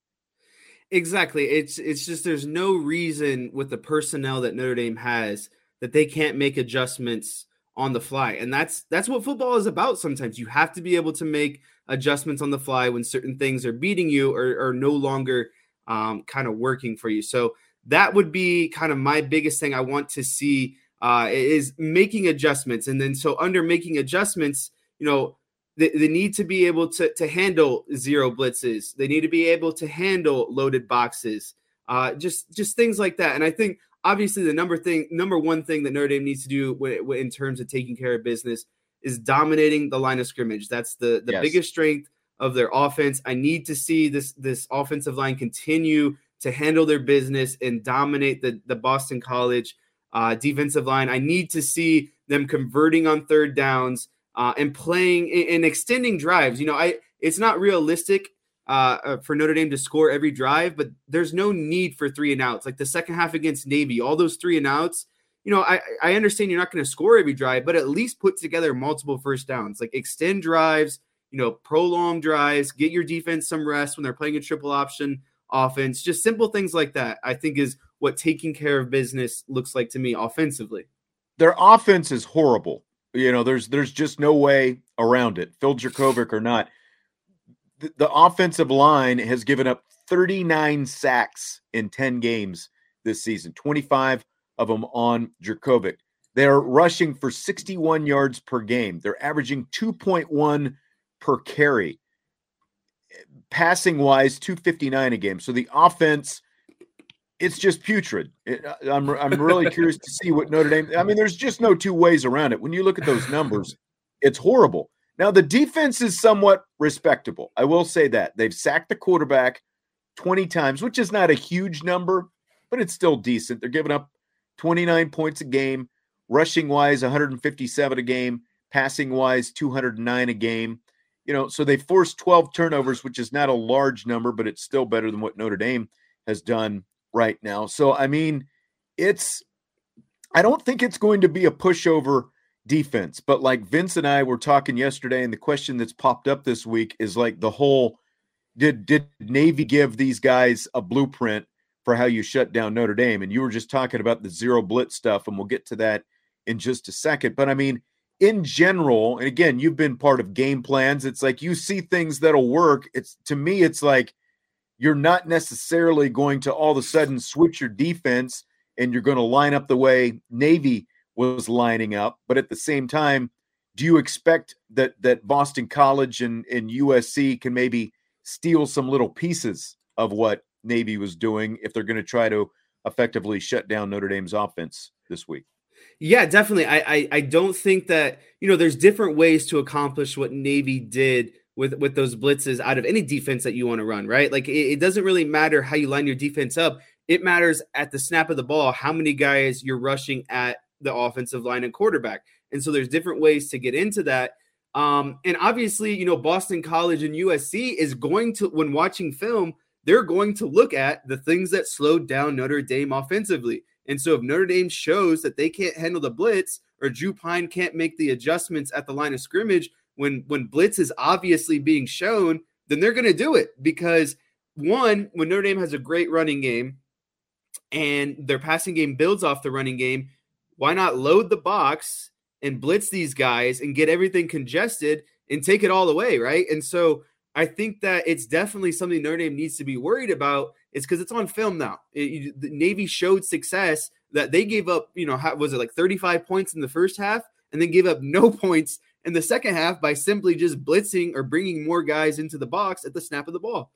Exactly. It's it's just there's no reason with the personnel that Notre Dame has that they can't make adjustments on the fly. And that's that's what football is about sometimes. You have to be able to make adjustments on the fly when certain things are beating you or are no longer um, kind of working for you. So that would be kind of my biggest thing I want to see uh, is making adjustments. And then so under making adjustments, you know, They, they need to be able to, to handle zero blitzes. They need to be able to handle loaded boxes, uh, just just things like that. And I think obviously the number thing, number one thing that Notre Dame needs to do w- w- in terms of taking care of business is dominating the line of scrimmage. That's the, the yes. biggest strength of their offense. I need to see this this offensive line continue to handle their business and dominate the, the Boston College uh, defensive line. I need to see them converting on third downs, Uh, and playing and extending drives. You know, I it's not realistic uh, for Notre Dame to score every drive, but there's no need for three and outs. Like the second half against Navy, all those three and outs, you know, I, I understand you're not going to score every drive, but at least put together multiple first downs, like extend drives, you know, prolong drives, get your defense some rest when they're playing a triple option offense. Just simple things like that, I think, is what taking care of business looks like to me offensively. Their offense is horrible. You know, there's there's just no way around it. Phil Jurkovec or not. The, the offensive line has given up thirty-nine sacks in ten games this season, twenty-five of them on Jurkovec. They're rushing for sixty-one yards per game. They're averaging two point one per carry. Passing wise, two fifty-nine a game. So the offense, it's just putrid. It, I'm I'm really curious to see what Notre Dame. I mean, there's just no two ways around it. When you look at those numbers, it's horrible. Now the defense is somewhat respectable. I will say that they've sacked the quarterback twenty times, which is not a huge number, but it's still decent. They're giving up twenty-nine points a game, rushing wise one hundred fifty-seven a game, passing wise two hundred nine a game. You know, so they forced twelve turnovers, which is not a large number, but it's still better than what Notre Dame has done right now. So, I mean, it's, I don't think it's going to be a pushover defense, but like Vince and I were talking yesterday, and the question that's popped up this week is like the whole, did, did Navy give these guys a blueprint for how you shut down Notre Dame? And you were just talking about the zero blitz stuff, and we'll get to that in just a second. But I mean, in general, and again, you've been part of game plans. It's like you see things that'll work. It's, to me, it's like you're not necessarily going to all of a sudden switch your defense and you're going to line up the way Navy was lining up. But at the same time, do you expect that that Boston College and, and U S C can maybe steal some little pieces of what Navy was doing if they're going to try to effectively shut down Notre Dame's offense this week? Yeah, definitely. I, I I don't think that, you know, there's different ways to accomplish what Navy did with, with those blitzes out of any defense that you want to run, right? Like, it, it doesn't really matter how you line your defense up. It matters at the snap of the ball, how many guys you're rushing at the offensive line and quarterback. And so there's different ways to get into that. Um, and obviously, you know, Boston College and U S C is going to, when watching film, they're going to look at the things that slowed down Notre Dame offensively. And so if Notre Dame shows that they can't handle the blitz, or Drew Pine can't make the adjustments at the line of scrimmage when, when blitz is obviously being shown, then they're going to do it. Because one, when Notre Dame has a great running game and their passing game builds off the running game, why not load the box and blitz these guys and get everything congested and take it all away, right? And so I think that it's definitely something Notre Dame needs to be worried about. It's because it's on film now. It, the Navy showed success that they gave up, you know, how, was it like thirty-five points in the first half and then gave up no points in the second half by simply just blitzing or bringing more guys into the box at the snap of the ball.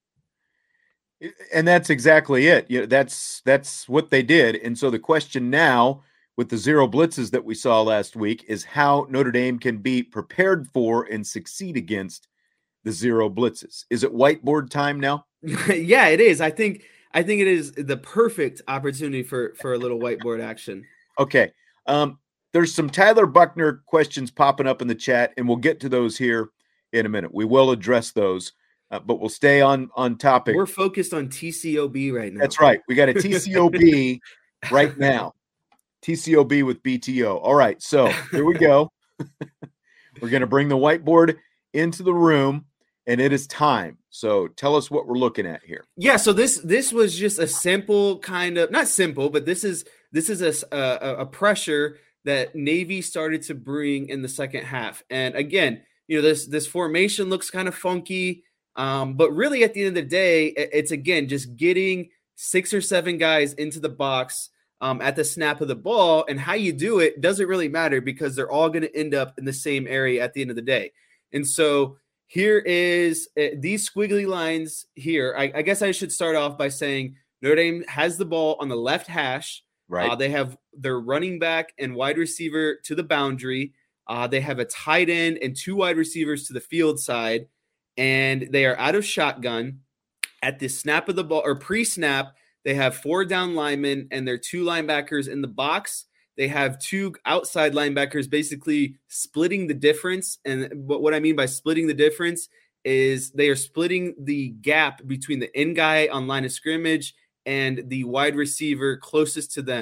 And that's exactly it. You know, that's that's what they did. And so the question now with the zero blitzes that we saw last week is how Notre Dame can be prepared for and succeed against the zero blitzes. Is it whiteboard time now? Yeah, it is. I think I think it is the perfect opportunity for for a little whiteboard action. Okay. Um, there's some Tyler Buckner questions popping up in the chat, and we'll get to those here in a minute. We will address those, uh, but we'll stay on on topic. We're focused on T C O B right now. That's right. We got a T C O B right now. T C O B with B T O. All right, so here we go. We're going to bring the whiteboard into the room, and it is time. So tell us what we're looking at here. Yeah, so this this was just a simple kind of, not simple, but this is this is a, a, a pressure that Navy started to bring in the second half. And again, you know, this this formation looks kind of funky, um, but really at the end of the day, it's again just getting six or seven guys into the box um, at the snap of the ball, and how you do it doesn't really matter because they're all going to end up in the same area at the end of the day. And so here is uh, these squiggly lines here. I, I guess I should start off by saying Notre Dame has the ball on the left hash. Right. Uh, they have their running back and wide receiver to the boundary. Uh, they have a tight end and two wide receivers to the field side, and they are out of shotgun. At the snap of the ball or pre-snap, they have four down linemen and their two linebackers in the box. They have two outside linebackers basically splitting the difference. And what I mean by splitting the difference is they are splitting the gap between the end guy on line of scrimmage and the wide receiver closest to them.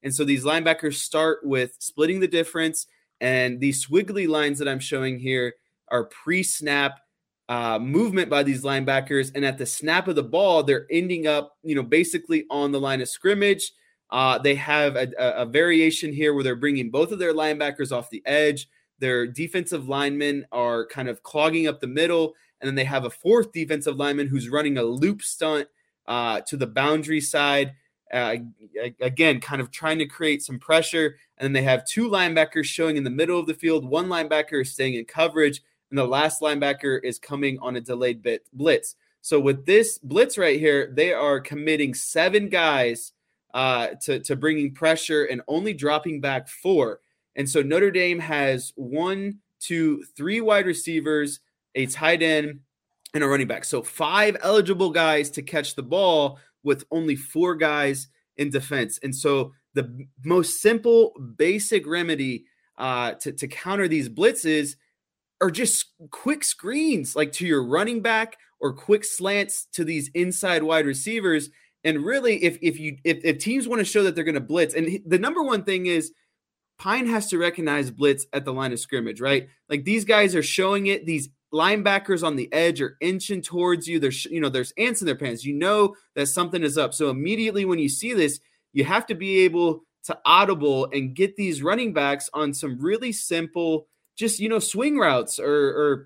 And so these linebackers start with splitting the difference. And these squiggly lines that I'm showing here are pre-snap uh, movement by these linebackers. And at the snap of the ball, they're ending up, you know, basically on the line of scrimmage. Uh, they have a, a, a variation here where they're bringing both of their linebackers off the edge. Their defensive linemen are kind of clogging up the middle. And then they have a fourth defensive lineman who's running a loop stunt uh, to the boundary side. Uh, again, kind of trying to create some pressure. And then they have two linebackers showing in the middle of the field. One linebacker is staying in coverage, and the last linebacker is coming on a delayed bit blitz. So with this blitz right here, they are committing seven guys uh, to, to bringing pressure and only dropping back four. And so Notre Dame has one, two, three wide receivers, a tight end, and a running back. So five eligible guys to catch the ball with only four guys in defense. And so the most simple, basic remedy uh, to, to counter these blitzes are just quick screens, like to your running back, or quick slants to these inside wide receivers. And really, if if you if, if teams want to show that they're going to blitz, and the number one thing is Pine has to recognize blitz at the line of scrimmage, right? Like these guys are showing it. These linebackers on the edge are inching towards you. There's, you know, there's ants in their pants. You know that something is up. So immediately when you see this, you have to be able to audible and get these running backs on some really simple, just, you know, swing routes or, or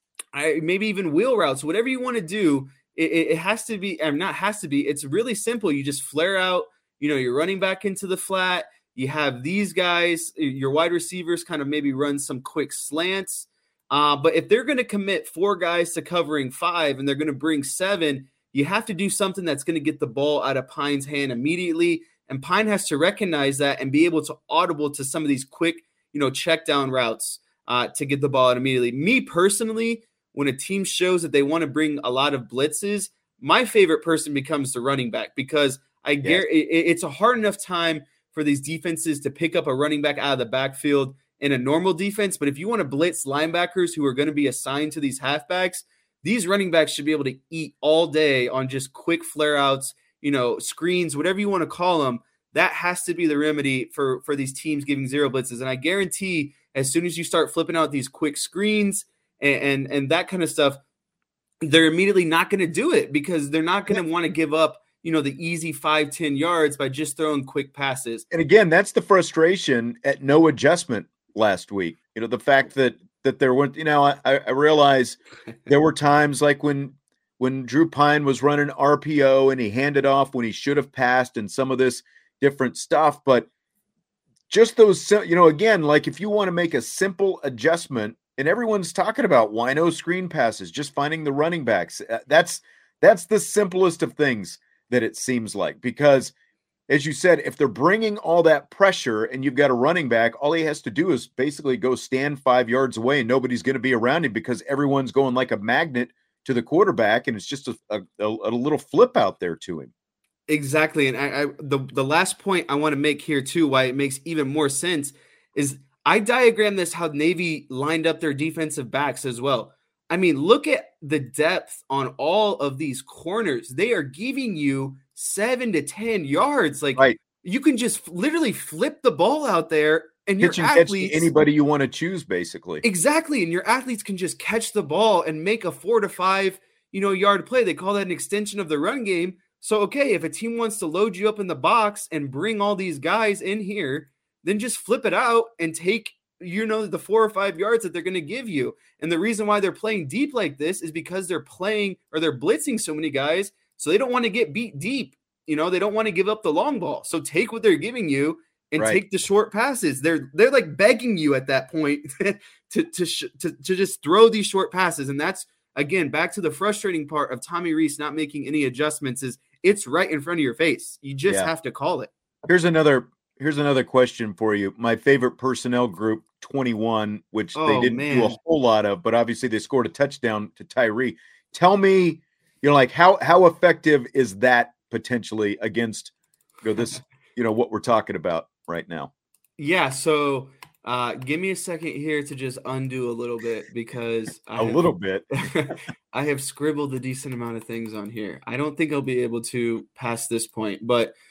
I, maybe even wheel routes, whatever you want to do. It, it has to be, or not has to be. It's really simple. You just flare out, you know, you're running back into the flat. You have these guys, your wide receivers kind of maybe run some quick slants. Uh, but if they're going to commit four guys to covering five and they're going to bring seven, you have to do something that's going to get the ball out of Pine's hand immediately. And Pine has to recognize that and be able to audible to some of these quick, you know, check down routes uh, to get the ball out immediately. Me personally, when a team shows that they want to bring a lot of blitzes, my favorite person becomes the running back, because I yes. guarantee it, it's a hard enough time for these defenses to pick up a running back out of the backfield in a normal defense. But if you want to blitz linebackers who are going to be assigned to these halfbacks, these running backs should be able to eat all day on just quick flare outs, you know, screens, whatever you want to call them. That has to be the remedy for, for these teams giving zero blitzes. And I guarantee as soon as you start flipping out these quick screens and, and, and that kind of stuff, they're immediately not going to do it, because they're not going to want to give up, you know, the easy five, ten yards by just throwing quick passes. And again, that's the frustration at no adjustment last week. You know, the fact that that there weren't, you know, I, I realize there were times like when when Drew Pine was running R P O and he handed off when he should have passed and some of this different stuff. But just those, you know, again, like if you want to make a simple adjustment, and everyone's talking about wino screen passes, just finding the running backs. That's that's the simplest of things that it seems like, because as you said, if they're bringing all that pressure and you've got a running back, all he has to do is basically go stand five yards away and nobody's going to be around him, because everyone's going like a magnet to the quarterback, and it's just a, a, a little flip out there to him. Exactly. And I, I the, the last point I want to make here too, why it makes even more sense, is I diagrammed this how Navy lined up their defensive backs as well. I mean, look at the depth on all of these corners. They are giving you seven to ten yards. Like right. You can just literally flip the ball out there, and your Pitch and athletes, catch anybody you want to choose, basically. Exactly. And your athletes can just catch the ball and make a four to five, you know, yard play. They call that an extension of the run game. So, okay, if a team wants to load you up in the box and bring all these guys in here, then just flip it out and take, you know, the four or five yards that they're going to give you. And the reason why they're playing deep like this is because they're playing, or they're blitzing so many guys, so they don't want to get beat deep. You know, they don't want to give up the long ball. So take what they're giving you and right. take the short passes. They're they're like begging you at that point to to, sh- to to just throw these short passes. And that's, again, back to the frustrating part of Tommy Rees not making any adjustments, is it's right in front of your face. You just yeah. have to call it. Here's another Here's another question for you. My favorite personnel group, twenty-one, which oh, they didn't man. do a whole lot of, but obviously they scored a touchdown to Tyree. Tell me, you know, like how how effective is that potentially against, you know, this, you know, what we're talking about right now? Yeah. So uh, give me a second here to just undo a little bit, because a I have, little bit. I have scribbled a decent amount of things on here. I don't think I'll be able to pass this point, but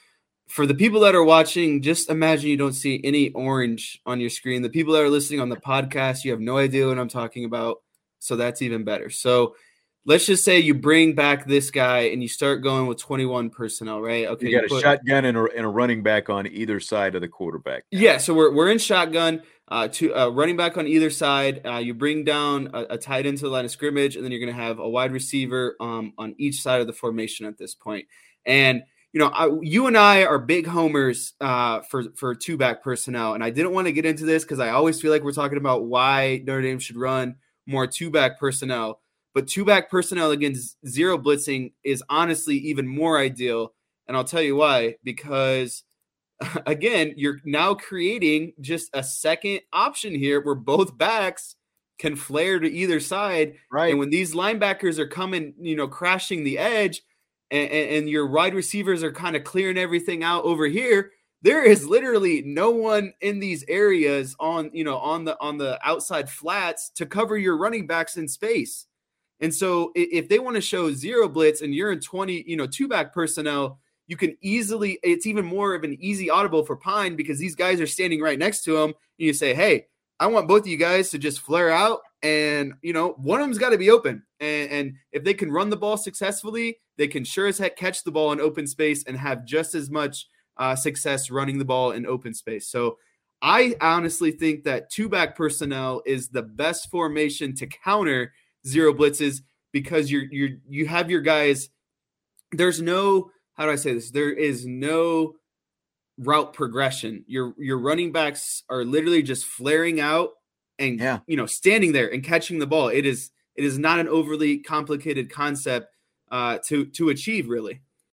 for the people that are watching, just imagine you don't see any orange on your screen. The people that are listening on the podcast, you have no idea what I'm talking about. So that's even better. So let's just say you bring back this guy and you start going with twenty-one personnel, right? Okay. You got you a put, shotgun and a, and a running back on either side of the quarterback. Yeah. So we're, we're in shotgun, uh, to uh, running back on either side. Uh, you bring down a, a tight end to the line of scrimmage, and then you're going to have a wide receiver um, on each side of the formation at this point. And you know, I, you and I are big homers uh, for for two back personnel, and I didn't want to get into this because I always feel like we're talking about why Notre Dame should run more two back personnel. But two back personnel against zero blitzing is honestly even more ideal, and I'll tell you why. Because again, you're now creating just a second option here where both backs can flare to either side, right? And when these linebackers are coming, you know, crashing the edge. And, and your wide receivers are kind of clearing everything out over here, there is literally no one in these areas on, you know, on the on the outside flats to cover your running backs in space. And so if they want to show zero blitz and you're in twenty, you know, two back personnel, you can easily, it's even more of an easy audible for Pine because these guys are standing right next to him. And you say, hey, I want both of you guys to just flare out, and you know, one of them's got to be open. And, and if they can run the ball successfully, they can sure as heck catch the ball in open space and have just as much uh, success running the ball in open space. So I honestly think that two back personnel is the best formation to counter zero blitzes because you're you're you have your guys. There's no, how do I say this? There is no route progression. Your your running backs are literally just flaring out and yeah. you know, standing there and catching the ball. It is it is not an overly complicated concept uh, to to achieve, really.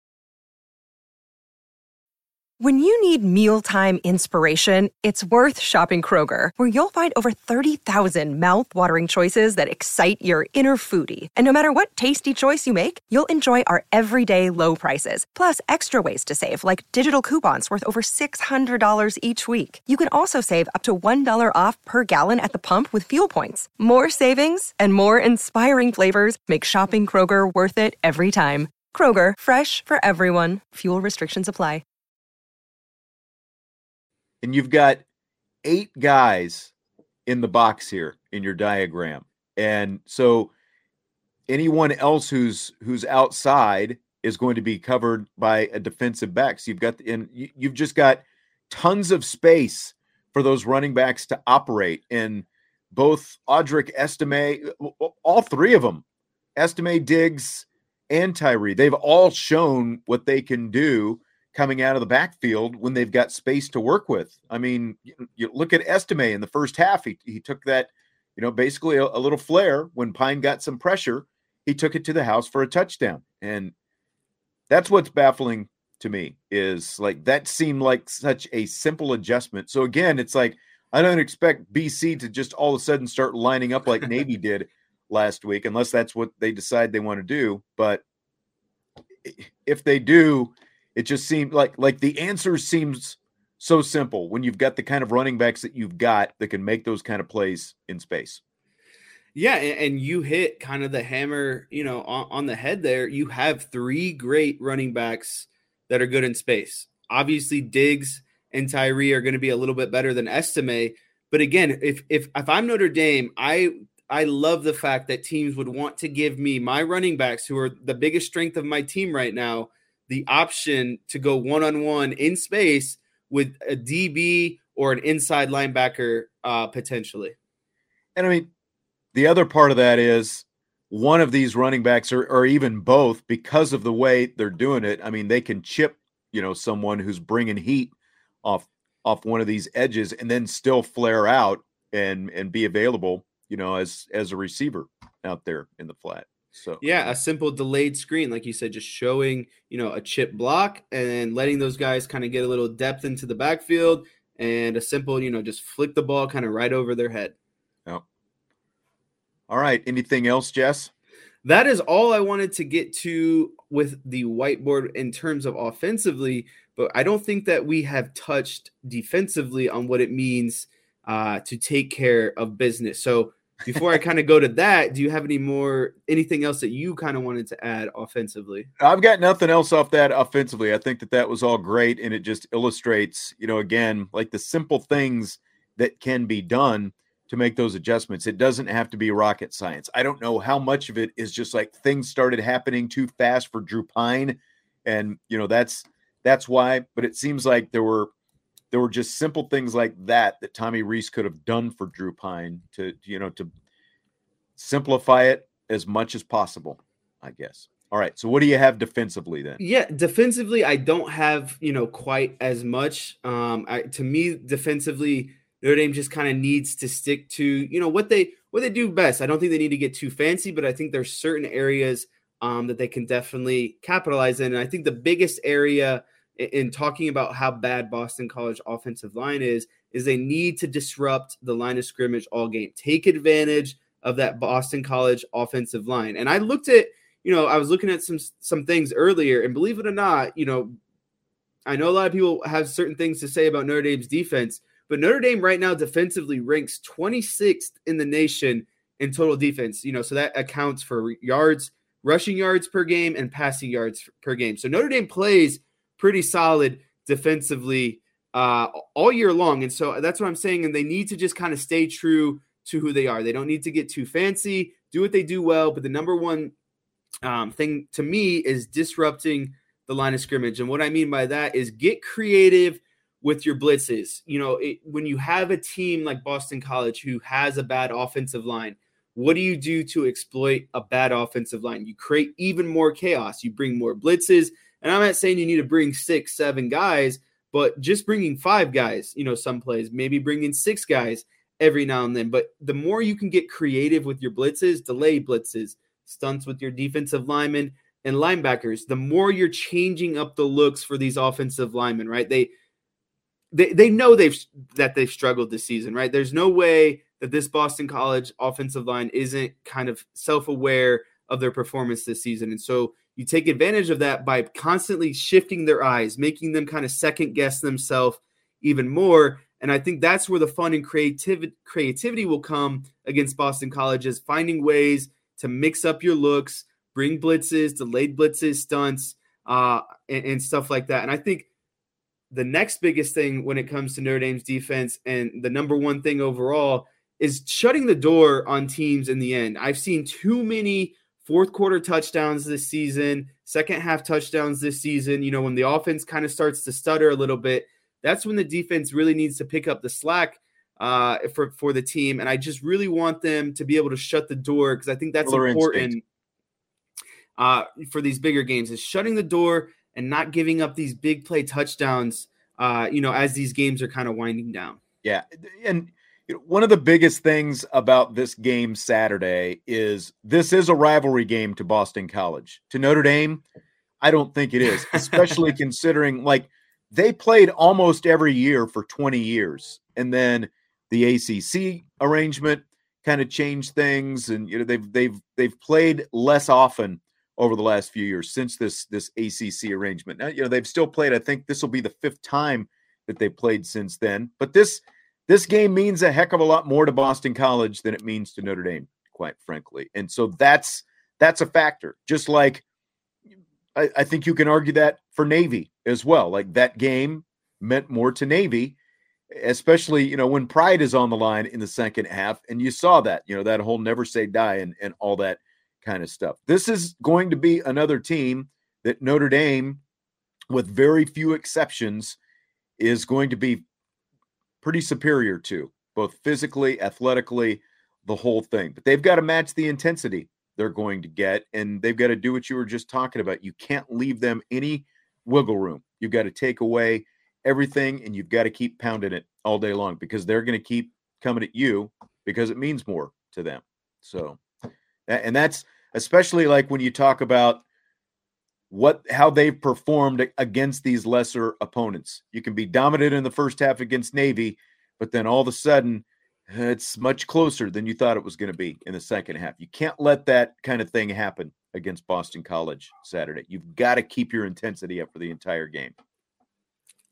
When you need mealtime inspiration, it's worth shopping Kroger, where you'll find over thirty thousand mouth-watering choices that excite your inner foodie. And no matter what tasty choice you make, you'll enjoy our everyday low prices, plus extra ways to save, like digital coupons worth over six hundred dollars each week. You can also save up to one dollar off per gallon at the pump with fuel points. More savings and more inspiring flavors make shopping Kroger worth it every time. Kroger, fresh for everyone. Fuel restrictions apply. And you've got eight guys in the box here in your diagram. And so anyone else who's who's outside is going to be covered by a defensive back. So you've got and you've just got tons of space for those running backs to operate. And both Audric Estime, all three of them, Estime, Diggs, and Tyree, they've all shown what they can do coming out of the backfield when they've got space to work with. I mean, you, you look at Estime in the first half. He, he took that, you know, basically a, a little flare when Pine got some pressure. He took it to the house for a touchdown. And that's what's baffling to me is like, that seemed like such a simple adjustment. So again, it's like, I don't expect B C to just all of a sudden start lining up like Navy did last week, unless that's what they decide they want to do. But if they do, it just seemed like like the answer seems so simple when you've got the kind of running backs that you've got that can make those kind of plays in space. Yeah, and, and you hit kind of the hammer, you know, on, on the head there. You have three great running backs that are good in space. Obviously, Diggs and Tyree are going to be a little bit better than Estime. But again, if if if I'm Notre Dame, I I love the fact that teams would want to give me my running backs, who are the biggest strength of my team right now, the option to go one-on-one in space with a D B or an inside linebacker uh, potentially. And I mean, the other part of that is one of these running backs or, or even both, because of the way they're doing it. I mean, they can chip, you know, someone who's bringing heat off, off one of these edges and then still flare out and, and be available, you know, as, as a receiver out there in the flat. So yeah, a simple delayed screen, like you said, just showing, you know, a chip block and then letting those guys kind of get a little depth into the backfield, and a simple, you know, just flick the ball kind of right over their head. Yep. All right. Anything else, Jess? That is all I wanted to get to with the whiteboard in terms of offensively, but I don't think that we have touched defensively on what it means uh, to take care of business. So before I kind of go to that, do you have any more, anything else that you kind of wanted to add offensively? I've got nothing else off that offensively. I think that that was all great. And it just illustrates, you know, again, like the simple things that can be done to make those adjustments. It doesn't have to be rocket science. I don't know how much of it is just like things started happening too fast for Drew Pine. And, you know, that's, that's why, but it seems like there were, there were just simple things like that, that Tommy Rees could have done for Drew Pine to, you know, to simplify it as much as possible, I guess. All right. So what do you have defensively then? Yeah, defensively, I don't have, you know, quite as much. Um, I, to me, defensively, Notre Dame just kind of needs to stick to, you know, what they what they do best. I don't think they need to get too fancy, but I think there's certain areas um, that they can definitely capitalize in. And I think the biggest area in, in talking about how bad Boston College offensive line is, is they need to disrupt the line of scrimmage all game. Take advantage of that Boston College offensive line. And I looked at, you know, I was looking at some some things earlier, and believe it or not, you know, I know a lot of people have certain things to say about Notre Dame's defense, but Notre Dame right now defensively ranks twenty-sixth in the nation in total defense. You know, so that accounts for yards, rushing yards per game, and passing yards per game. So Notre Dame plays pretty solid defensively uh, all year long. And so that's what I'm saying. And they need to just kind of stay true to who they are. They don't need to get too fancy, do what they do well. But the number one um, thing to me is disrupting the line of scrimmage. And what I mean by that is get creative with your blitzes. You know, it, when you have a team like Boston College who has a bad offensive line, what do you do to exploit a bad offensive line? You create even more chaos. You bring more blitzes. And I'm not saying you need to bring six, seven guys, but just bringing five guys, you know, some plays, maybe bringing six guys every now and then. But the more you can get creative with your blitzes, delay blitzes, stunts with your defensive linemen and linebackers, the more you're changing up the looks for these offensive linemen, right? They they they know they've that they've struggled this season, right? There's no way that this Boston College offensive line isn't kind of self-aware of their performance this season. And so you take advantage of that by constantly shifting their eyes, making them kind of second guess themselves even more. And I think that's where the fun and creativity creativity will come against Boston College, is finding ways to mix up your looks, bring blitzes, delayed blitzes, stunts, uh, and, and stuff like that. And I think the next biggest thing when it comes to Notre Dame's defense, and the number one thing overall, is shutting the door on teams in the end. I've seen too many fourth quarter touchdowns this season, second half touchdowns this season. You know, when the offense kind of starts to stutter a little bit, that's when the defense really needs to pick up the slack uh, for, for the team. And I just really want them to be able to shut the door, because I think that's Killer important uh, for these bigger games, is shutting the door and not giving up these big play touchdowns, uh, you know, as these games are kind of winding down. Yeah. And you know, one of the biggest things about this game Saturday is this is a rivalry game to Boston College. To Notre Dame, I don't think it is, especially considering like they played almost every year for twenty years. And then the A C C arrangement kind of changed things. And, you know, they've, they've, they've played less often over the last few years since this, this A C C arrangement. Now, you know, they've still played, I think this will be the fifth time that they played since then, but this, This game means a heck of a lot more to Boston College than it means to Notre Dame, quite frankly. And so that's that's a factor. Just like I, I think you can argue that for Navy as well. Like that game meant more to Navy, especially, you know, when pride is on the line in the second half. And you saw that, you know, that whole never say die and, and all that kind of stuff. This is going to be another team that Notre Dame, with very few exceptions, is going to be pretty superior to, both physically, athletically, the whole thing. But they've got to match the intensity they're going to get, and they've got to do what you were just talking about. You can't leave them any wiggle room. You've got to take away everything, and you've got to keep pounding it all day long, because they're going to keep coming at you because it means more to them. So, and that's especially like when you talk about what how they've performed against these lesser opponents. You can be dominant in the first half against Navy, but then all of a sudden it's much closer than you thought it was going to be in the second half. You can't let that kind of thing happen against Boston College Saturday. You've got to keep your intensity up for the entire game.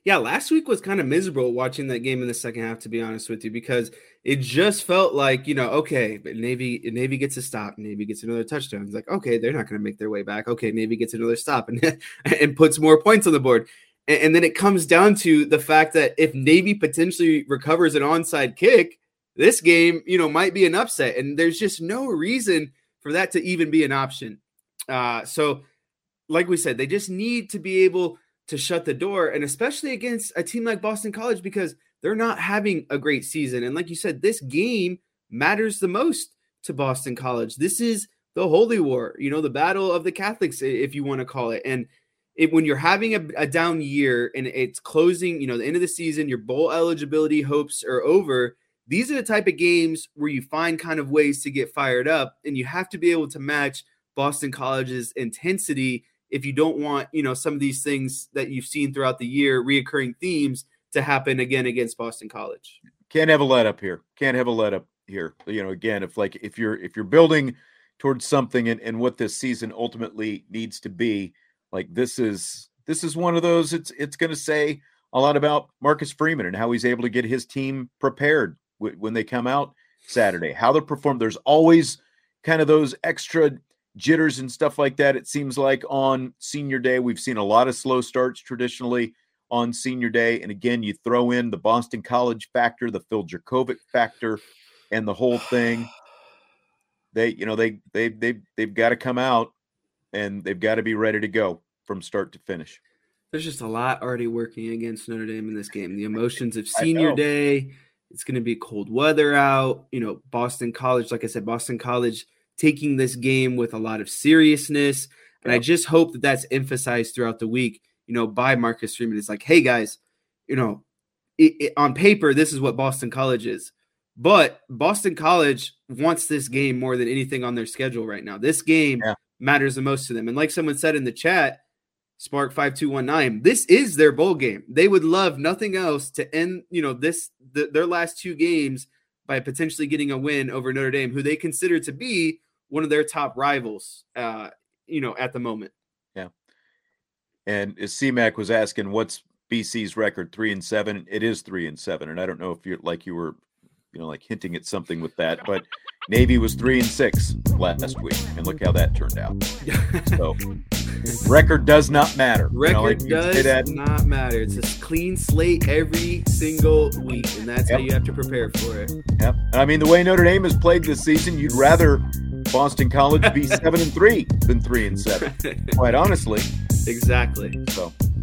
Yeah, last week was kind of miserable watching that game in the second half, to be honest with you, because it just felt like, you know, okay, but Navy Navy gets a stop, Navy gets another touchdown. It's like, okay, they're not going to make their way back. Okay, Navy gets another stop and, and puts more points on the board. And, and then it comes down to the fact that if Navy potentially recovers an onside kick, this game, you know, might be an upset. And there's just no reason for that to even be an option. Uh, so, like we said, they just need to be able to shut the door, and especially against a team like Boston College, because they're not having a great season. And like you said, this game matters the most to Boston College. This is the Holy War, you know, the battle of the Catholics, if you want to call it. And it, when you're having a, a down year and it's closing, you know, the end of the season, your bowl eligibility hopes are over. These are the type of games where you find kind of ways to get fired up, and you have to be able to match Boston College's intensity if you don't want, you know, some of these things that you've seen throughout the year, reoccurring themes, to happen again against Boston College. Can't have a let up here. Can't have a let up here. You know, again, if like if you're if you're building towards something and, and what this season ultimately needs to be, like this is this is one of those. It's it's going to say a lot about Marcus Freeman and how he's able to get his team prepared w- when they come out Saturday. How they perform. There's always kind of those extra jitters and stuff like that. It seems like on senior day, we've seen a lot of slow starts traditionally on senior day. And again, you throw in the Boston College factor, the Phil Jurkovec factor, and the whole thing. They, you know, they, they, they, they've got to come out and they've got to be ready to go from start to finish. There's just a lot already working against Notre Dame in this game. The emotions of senior day, it's going to be cold weather out, you know, Boston College, like I said, Boston College taking this game with a lot of seriousness. And I just hope that that's emphasized throughout the week, you know, by Marcus Freeman. It's like, hey guys, you know, it, it, on paper, this is what Boston College is, but Boston College wants this game more than anything on their schedule right now. This game yeah. matters the most to them. And like someone said in the chat, Spark five two one nine, this is their bowl game. They would love nothing else to end, you know, this, the, their last two games by potentially getting a win over Notre Dame, who they consider to be one of their top rivals, uh, you know, at the moment. Yeah. And as C-Mac was asking, what's B C's record? Three and seven. It is three and seven. And I don't know if you're like you were, you know, like hinting at something with that, but Navy was three and six last week, and look how that turned out. So record does not matter. Record you know, like does not matter. It's a clean slate every single week, and that's yep. how you have to prepare for it. Yep. I mean, the way Notre Dame has played this season, you'd rather Boston College be seven and three than three and seven. Quite honestly. Exactly. So